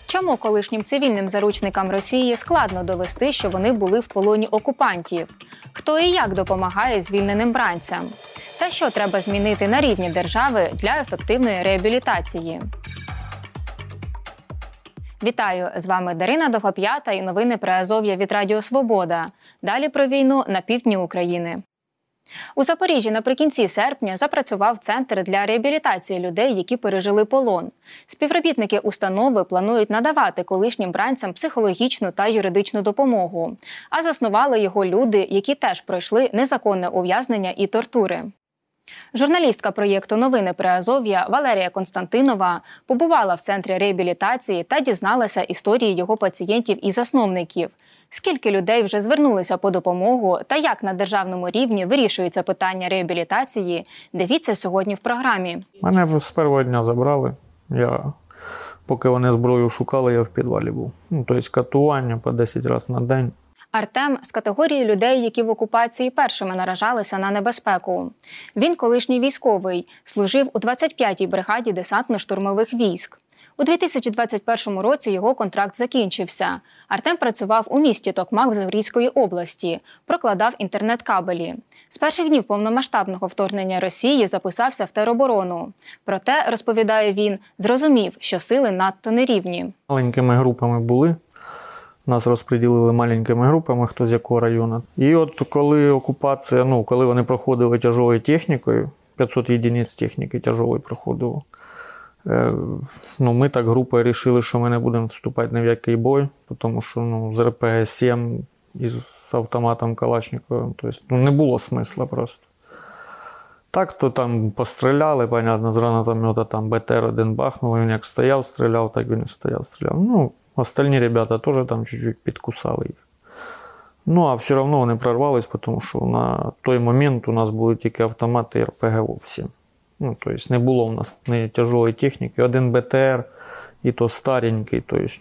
Чому колишнім цивільним заручникам Росії складно довести, що вони були в полоні окупантів? Хто і як допомагає звільненим бранцям? Та що треба змінити на рівні держави для ефективної реабілітації? Вітаю! З вами Дарина Довгоп'ята і новини про Азов'я від Радіо Свобода. Далі про війну на півдні України. У Запоріжжі наприкінці серпня запрацював центр для реабілітації людей, які пережили полон. Співробітники установи планують надавати колишнім бранцям психологічну та юридичну допомогу. А заснували його люди, які теж пройшли незаконне ув'язнення і тортури. Журналістка проєкту «Новини про Азов'я» Валерія Константинова побувала в центрі реабілітації та дізналася історії його пацієнтів і засновників. Скільки людей вже звернулися по допомогу та як на державному рівні вирішується питання реабілітації, дивіться сьогодні в програмі. Мене з першого дня забрали. Поки вони зброю шукали, я в підвалі був. Тобто катування по 10 разів на день. Артем – з категорії людей, які в окупації першими наражалися на небезпеку. Він колишній військовий, служив у 25-й бригаді десантно-штурмових військ. У 2021 році його контракт закінчився. Артем працював у місті Токмак в Запорізької області, прокладав інтернет-кабелі. З перших днів повномасштабного вторгнення Росії записався в тероборону. Проте, розповідає він, зрозумів, що сили надто нерівні. Маленькими групами були. Нас розподілили маленькими групами, хто з якого району. І от коли окупація, коли вони проходили тяжовою технікою, 500 єдиниць техніки тяжової проходило, ми так групою вирішили, що ми не будемо вступати ні в який бой, тому що з РПГ-7 із автоматом Калашникова, тобто не було смисла просто. Так, то там постріляли, понятно, з гранатомета там БТР-1 бахнули, він як стояв, стріляв, так він і стояв, стріляв. Остальні ребята теж там чуть-чуть підкусали їх. А все одно вони прорвались, тому що на той момент у нас були тільки автомати і РПГ-7. Тобто не було у нас ні тяжкої техніки, один БТР, і то старенький,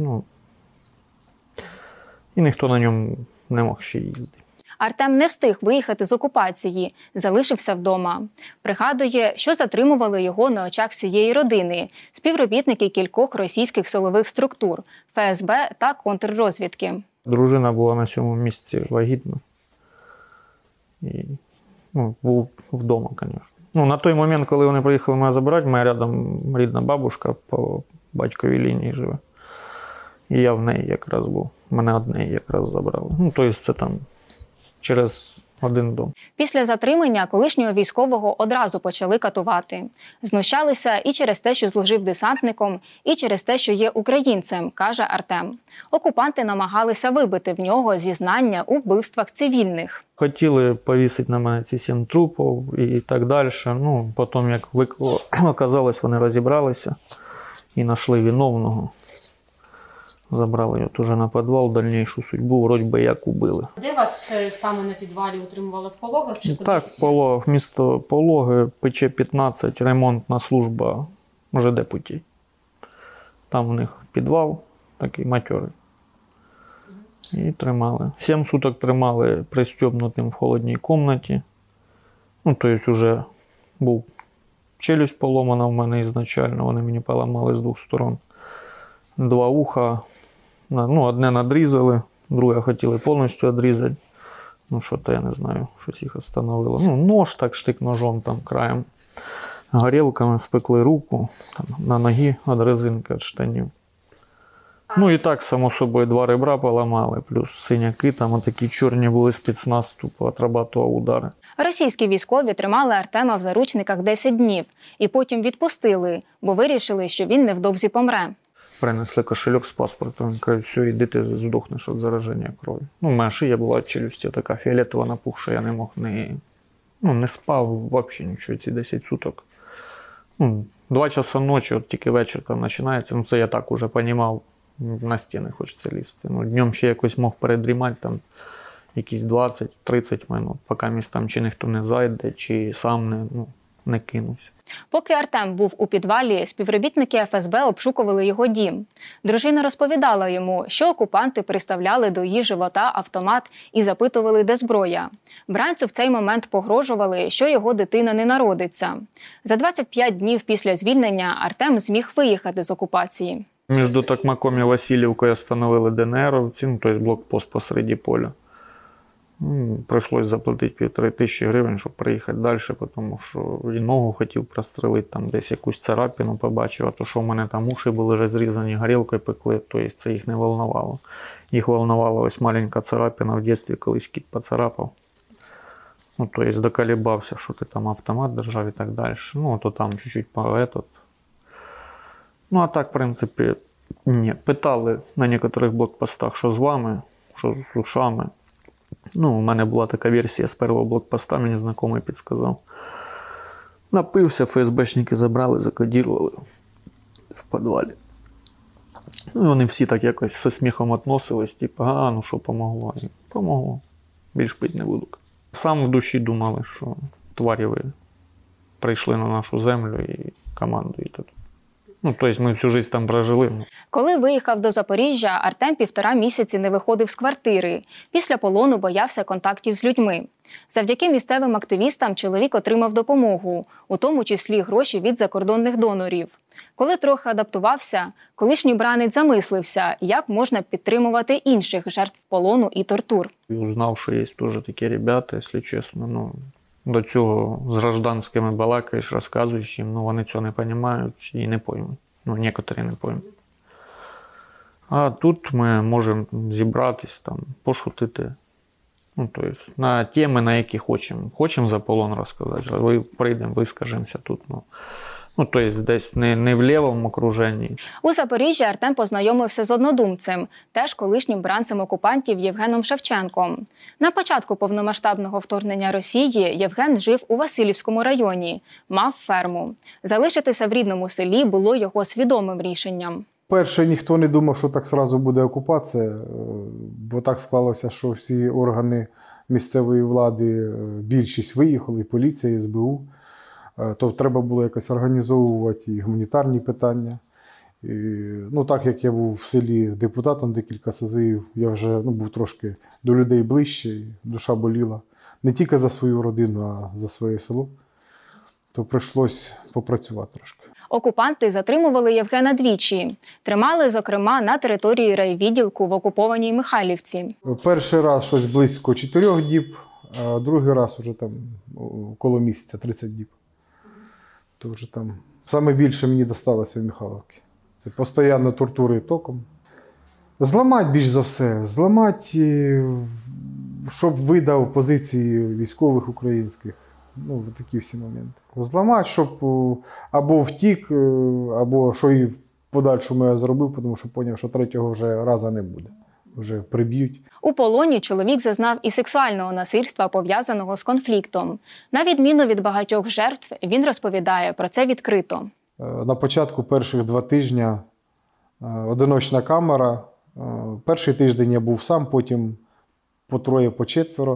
і ніхто на ньому не мог ще їздити. Артем не встиг виїхати з окупації, залишився вдома. Пригадує, що затримували його на очах всієї родини, співробітники кількох російських силових структур – ФСБ та контррозвідки. Дружина була на 7-му місяці вагітна. І, був вдома, звісно. На той момент, коли вони приїхали мене забирати, моя рядом рідна бабушка по батьковій лінії живе. І я в неї якраз був. Мене од неї якраз забрали. Тобто це там через один дом. Після затримання колишнього військового одразу почали катувати. Знущалися і через те, що служив десантником, і через те, що є українцем, каже Артем. Окупанти намагалися вибити в нього зізнання у вбивствах цивільних. Хотіли повісити на мене ці 7 трупів і так далі. Потім, як оказалось, вони розібралися і знайшли виновного. Забрали його теж на підвал, дальнішу судьбу, вроді би, як убили. Де вас саме на підвалі утримували? В Пологах чи кудись? Так, Полог, місто Пологи, ПЧ-15, ремонтна служба ЖД путей. Там у них підвал такий матьорий. І тримали. 7 суток тримали пристьобнутим в холодній кімнаті. Тобто вже був челюсть поломана в мене ізначально, вони мені поламали з 2 сторон. 2 уха. Одне надрізали, друге хотіли повністю відрізати. Що-то, я не знаю, щось їх остановило. Нож так, штик-ножом там краєм. Горілками спекли руку, на ноги від резинки, від штанів. І так, само собою, 2 ребра поламали, плюс синяки, там такі чорні були спецназ, тупо отрабатував удари. Російські військові тримали Артема в заручниках 10 днів і потім відпустили, бо вирішили, що він невдовзі помре. Принесли кошельок з паспортом, кажуть, все, іди, ти здохнеш від зараження крові. Моя шия була від челюсті така фіолетова напухша, я не мог не спав взагалі нічого ці 10 суток. 2 часа ночі, от тільки вечір там починається, це я так уже розумів, на стіни хочеться лізти. Днем ще якось мог передрімати там якісь 20-30 минут, поки там чи ніхто не зайде, чи сам не кинувся. Поки Артем був у підвалі, співробітники ФСБ обшукували його дім. Дружина розповідала йому, що окупанти приставляли до її живота автомат і запитували, де зброя. Бранцю в цей момент погрожували, що його дитина не народиться. За 25 днів після звільнення Артем зміг виїхати з окупації. Між Токмаком і Васильівкою встановили ДНРовці, ну, тобто блокпост посереді поля. Прийшлось заплатити 1500 гривень, щоб приїхати далі, тому що і ногу хотів прострелити, там десь якусь царапину побачив, а то, що в мене там уші були розрізані, горілкою пекли, тобто це їх не волнувало. Їх волнувала ось маленька царапина в дитинстві, колись кіт поцарапав. Ну, тобто доколебався, що ти там автомат держав і так далі. Ну, то там чуть-чуть поетот. Ну, а так, в принципі, ні. Питали на некоторих блокпостах, що з вами, що з ушами. Ну, у мене була така версія з першого блокпоста, мені знайомий підсказав. Напився, ФСБшники забрали, закодірували в підвалі. Ну, і вони всі так якось зі сміхом відносились, типу, ну що, помогло? І помогло. Більш пити не буду. Сам в душі думали, що тварі ви прийшли на нашу землю і командуєте. Ну, тобто ми всю життя там прожили. Коли виїхав до Запоріжжя, Артем 1,5 місяці не виходив з квартири. Після полону боявся контактів з людьми. Завдяки місцевим активістам чоловік отримав допомогу, у тому числі гроші від закордонних донорів. Коли трохи адаптувався, колишній бранець замислився, як можна підтримувати інших жертв полону і тортур. І узнав, що є теж такі ребята, якщо чесно. Ну, до цього з гражданськими балакаєш, розказуєш їм, ну вони цього не розуміють і не поймуть. Ну, некоторі не поймуть. А тут ми можемо зібратись, там, пошутити. Ну, тобто, на теми, на які хочемо. Хочемо за полон розказати, прийдемо, вискажемося тут. Ну, тобто, десь не в лівому окруженні. У Запоріжжі Артем познайомився з однодумцем, теж колишнім бранцем окупантів Євгеном Шевченком. На початку повномасштабного вторгнення Росії Євген жив у Васильівському районі, мав ферму. Залишитися в рідному селі було його свідомим рішенням. Перше, ніхто не думав, що так одразу буде окупація, бо так склалося, що всі органи місцевої влади, більшість виїхали, і поліція, і СБУ. То треба було якось організовувати і гуманітарні питання. І, ну, так як я був в селі депутатом декілька созивів, я вже був трошки до людей ближче, і душа боліла. Не тільки за свою родину, а за своє село. То прийшлось попрацювати трошки. Окупанти затримували Євгена двічі. Тримали, зокрема, на території райвідділку в окупованій Михайлівці. Перший раз щось близько 4 діб, а другий раз уже там коло місяця, 30 діб. То вже там саме більше мені досталося в Михайлівці. Це постійно тортури током. Зламати більш за все. Зламати, щоб видав позиції військових українських. Ну, такі всі моменти. Зламати, щоб або втік, або що і в подальшому я зробив, тому що зрозумів, що третього вже разу не буде. Вже приб'ють. У полоні чоловік зазнав і сексуального насильства, пов'язаного з конфліктом. На відміну від багатьох жертв, він розповідає про це відкрито. На початку перших 2 тижні одиночна камера. Перший тиждень я був сам, потім по 3, по 4.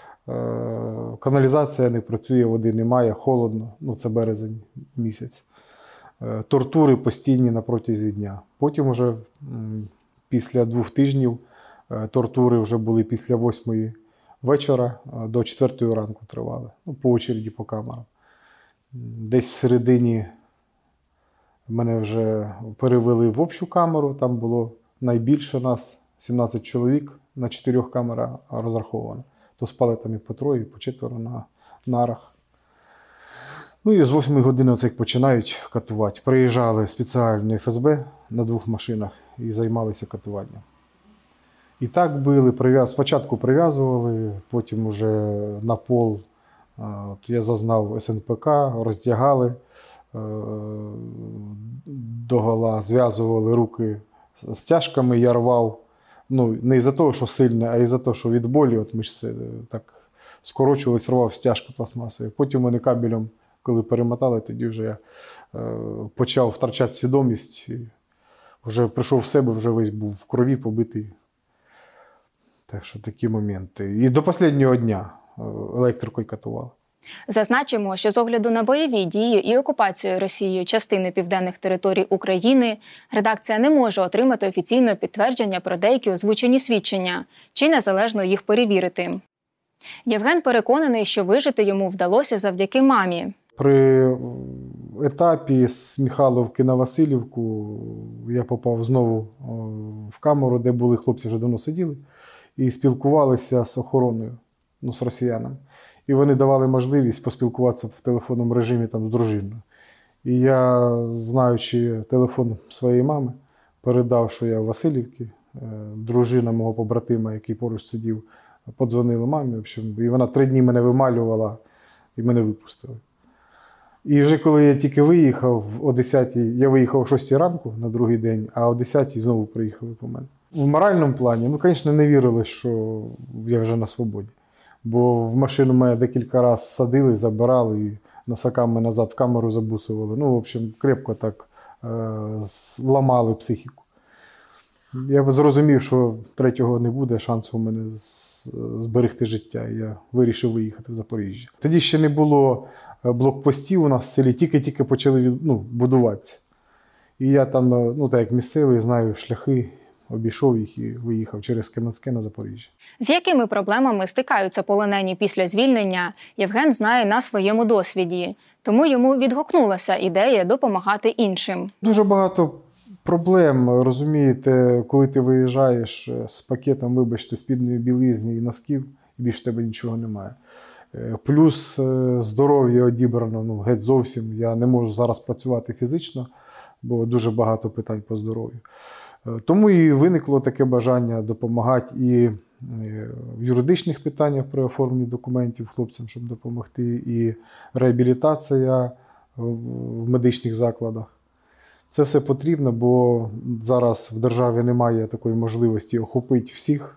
Каналізація не працює, води немає, холодно. Ну, це березень місяць. Тортури постійні на протязі дня. Потім вже після 2 тижнів тортури вже були після 8 вечора до 4 ранку тривали. Ну, по очереді, по камерам. Десь всередині мене вже перевели в общу камеру. Там було найбільше нас, 17 чоловік, на 4 камерах розраховано. То спали там і по 3, і по 4 на нарах. Ну і з 8 години оце починають катувати. Приїжджали спеціальні ФСБ на 2 машинах і займалися катуванням. І так били, спочатку прив'язували, потім уже на пол, от я зазнав СНПК, роздягали догола, зв'язували руки стяжками, я рвав. Ну, не із-за того, що сильне, а із-за того, що від болі от мишці так скорочувались, рвав стяжки пластмасові. Потім вони кабелем, коли перемотали, тоді вже я почав втрачати свідомість. І вже прийшов в себе, вже весь був в крові побитий. Так що такі моменти. І до останнього дня електрикою катували. Зазначимо, що з огляду на бойові дії і окупацію Росією частини південних територій України, редакція не може отримати офіційне підтвердження про деякі озвучені свідчення, чи незалежно їх перевірити. Євген переконаний, що вижити йому вдалося завдяки мамі. При етапі з Михайловки на Васильівку я попав знову в камеру, де були хлопці, вже давно сиділи, і спілкувалися з охороною, ну, з росіянами. І вони давали можливість поспілкуватися в телефонному режимі там, з дружиною. І я, знаючи телефон своєї мами, передав, що я в Васильівці. Дружина мого побратима, який поруч сидів, подзвонила мамі. В общем, і вона 3 дні мене вималювала, і мене випустили. І вже коли я тільки виїхав о 10-й, я виїхав о 6-й ранку на другий день, а о 10-й знову приїхали по мене. В моральному плані, ну, звісно, не вірили, що я вже на свободі. Бо в машину мене декілька разів садили, забирали і носаками назад в камеру забусували. Ну, в общем, крепко так ламали психіку. Я зрозумів, що 3-го не буде шансу у мене зберегти життя. І я вирішив виїхати в Запоріжжя. Тоді ще не було блокпостів у нас в селі, тільки-тільки почали будуватися. І я там, ну так як місцевий, знаю шляхи, обійшов їх і виїхав через Кам'янське на Запоріжжя. З якими проблемами стикаються полонені після звільнення, Євген знає на своєму досвіді. Тому йому відгукнулася ідея допомагати іншим. Дуже багато проблем, розумієте, коли ти виїжджаєш з пакетом, вибачте, спідної білизни і носків, і більше в тебе нічого немає. Плюс здоров'я одібрано, ну, геть зовсім. Я не можу зараз працювати фізично, бо дуже багато питань по здоров'ю. Тому і виникло таке бажання допомагати і в юридичних питаннях при оформленні документів хлопцям, щоб допомогти, і реабілітація в медичних закладах. Це все потрібно, бо зараз в державі немає такої можливості охопити всіх,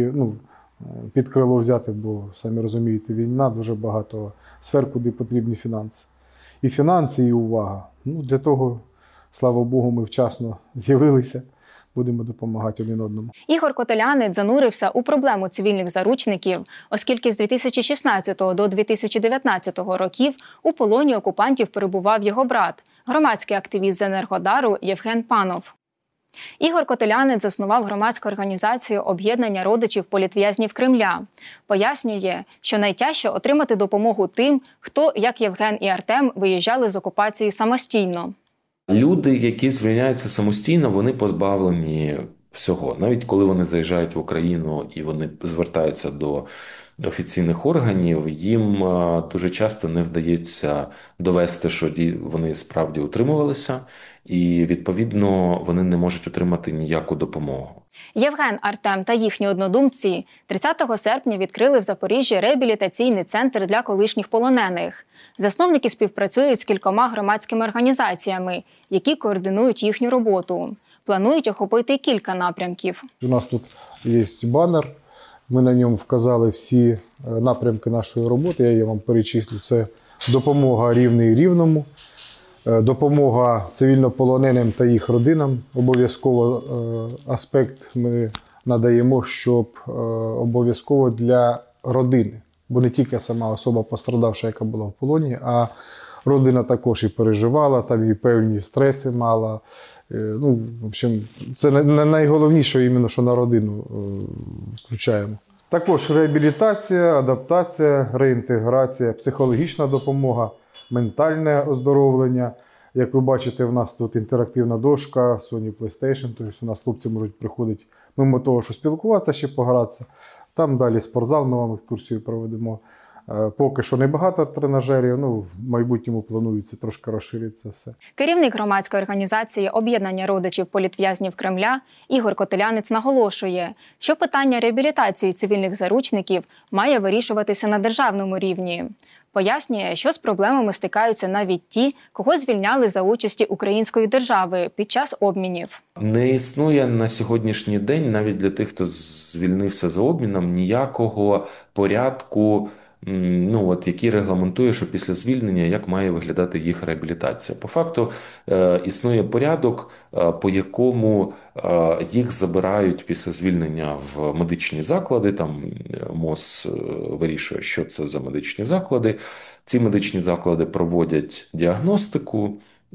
під крило взяти, бо, самі розумієте, війна, дуже багато сфер, куди потрібні фінанси. І фінанси, і увага. Ну, для того, слава Богу, ми вчасно з'явилися. Будемо допомагати один одному. Ігор Котелянець занурився у проблему цивільних заручників, оскільки з 2016 до 2019 років у полоні окупантів перебував його брат, громадський активіст з Енергодару Євген Панов. Ігор Котелянець заснував громадську організацію об'єднання родичів політв'язнів Кремля. Пояснює, що найтяжче отримати допомогу тим, хто, як Євген і Артем, виїжджали з окупації самостійно. Люди, які звільняються самостійно, вони позбавлені всього. Навіть коли вони заїжджають в Україну і вони звертаються до офіційних органів, їм дуже часто не вдається довести, що вони справді утримувалися, і, відповідно, вони не можуть отримати ніяку допомогу. Євген, Артем та їхні однодумці 30 серпня відкрили в Запоріжжі реабілітаційний центр для колишніх полонених. Засновники співпрацюють з кількома громадськими організаціями, які координують їхню роботу. Планують охопити кілька напрямків. У нас тут є банер, ми на ньому вказали всі напрямки нашої роботи, я її вам перечислю. Це допомога рівний рівному, допомога цивільнополоненим та їх родинам. Обов'язково аспект ми надаємо, щоб обов'язково для родини. Бо не тільки сама особа пострадавша, яка була в полоні, а родина також і переживала, там і певні стреси мала. Ну, в общем, це найголовніше, іменно, що на родину включаємо. Також реабілітація, адаптація, реінтеграція, психологічна допомога, ментальне оздоровлення. Як ви бачите, в нас тут інтерактивна дошка, Sony PlayStation, тобто у нас хлопці можуть приходити мимо того, що спілкуватися, ще погратися. Там далі спортзал, ми вам екскурсію проведемо. Поки що небагато тренажерів, в майбутньому планується трошки розширитися все. Керівник громадської організації об'єднання родичів політв'язнів Кремля Ігор Котелянець наголошує, що питання реабілітації цивільних заручників має вирішуватися на державному рівні. Пояснює, що з проблемами стикаються навіть ті, кого звільняли за участі української держави під час обмінів. Не існує на сьогоднішній день, навіть для тих, хто звільнився за обміном, ніякого порядку, який регламентує, що після звільнення, як має виглядати їх реабілітація. По факту існує порядок, по якому їх забирають після звільнення в медичні заклади, там МОЗ вирішує, що це за медичні заклади. Ці медичні заклади проводять діагностику.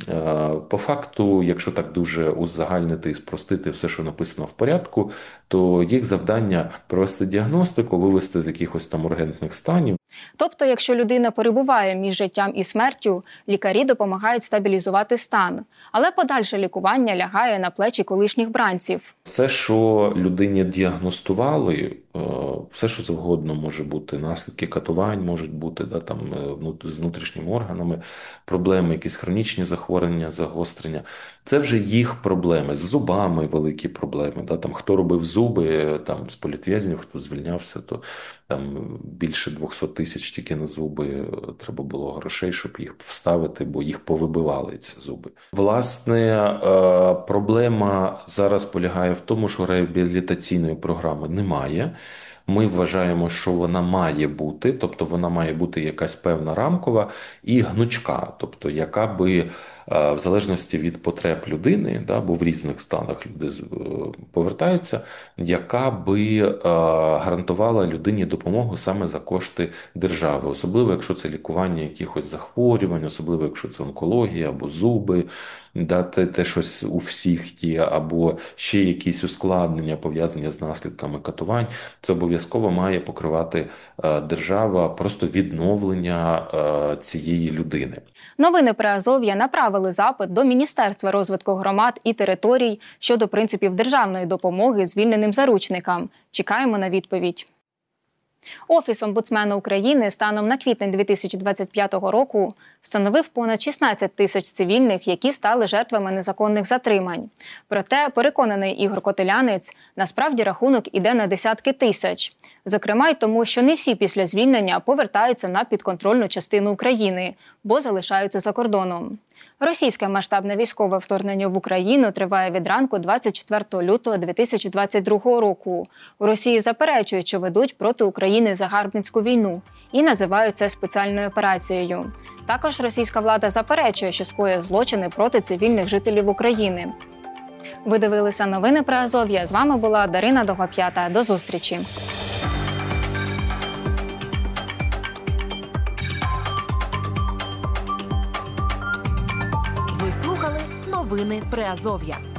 По факту, якщо так дуже узагальнити і спростити все, що написано в порядку, то їх завдання провести діагностику, вивести з якихось там ургентних станів. Тобто, якщо людина перебуває між життям і смертю, лікарі допомагають стабілізувати стан, але подальше лікування лягає на плечі колишніх бранців. Все, що людині діагностували, все, що завгодно може бути, наслідки катувань можуть бути, там, з внутрішніми органами, проблеми, якісь хронічні захворювання, загострення. Це вже їх проблеми, з зубами великі проблеми. Там, хто робив зуби, там, з політв'язнів, хто звільнявся, то там більше 200 тисяч тільки на зуби треба було грошей, щоб їх вставити, бо їх повибивали, ці зуби. Власне, проблема зараз полягає в тому, що реабілітаційної програми немає. Ми вважаємо, що вона має бути, тобто вона має бути якась певна рамкова і гнучка, тобто яка би в залежності від потреб людини, бо в різних станах люди повертаються, яка би гарантувала людині допомогу саме за кошти держави, особливо якщо це лікування якихось захворювань, особливо якщо це онкологія або зуби, те щось у всіх є, або ще якісь ускладнення пов'язані з наслідками катувань, це обов'язково має покривати держава, просто відновлення цієї людини. Новини Приазов'я направили запит до Міністерства розвитку громад і територій щодо принципів державної допомоги звільненим заручникам. Чекаємо на відповідь. Офіс омбудсмена України станом на квітень 2025 року встановив понад 16 тисяч цивільних, які стали жертвами незаконних затримань. Проте, переконаний Ігор Котелянець, насправді рахунок іде на десятки тисяч. Зокрема й тому, що не всі після звільнення повертаються на підконтрольну частину України, бо залишаються за кордоном. Російське масштабне військове вторгнення в Україну триває від ранку 24 лютого 2022 року. У Росії заперечують, що ведуть проти України загарбницьку війну і називають це спеціальною операцією. Також російська влада заперечує, що скоює злочини проти цивільних жителів України. Ви дивилися новини Приазов'я. З вами була Дарина Довгоп'ята. До зустрічі! Ви слухали новини Приазов'я.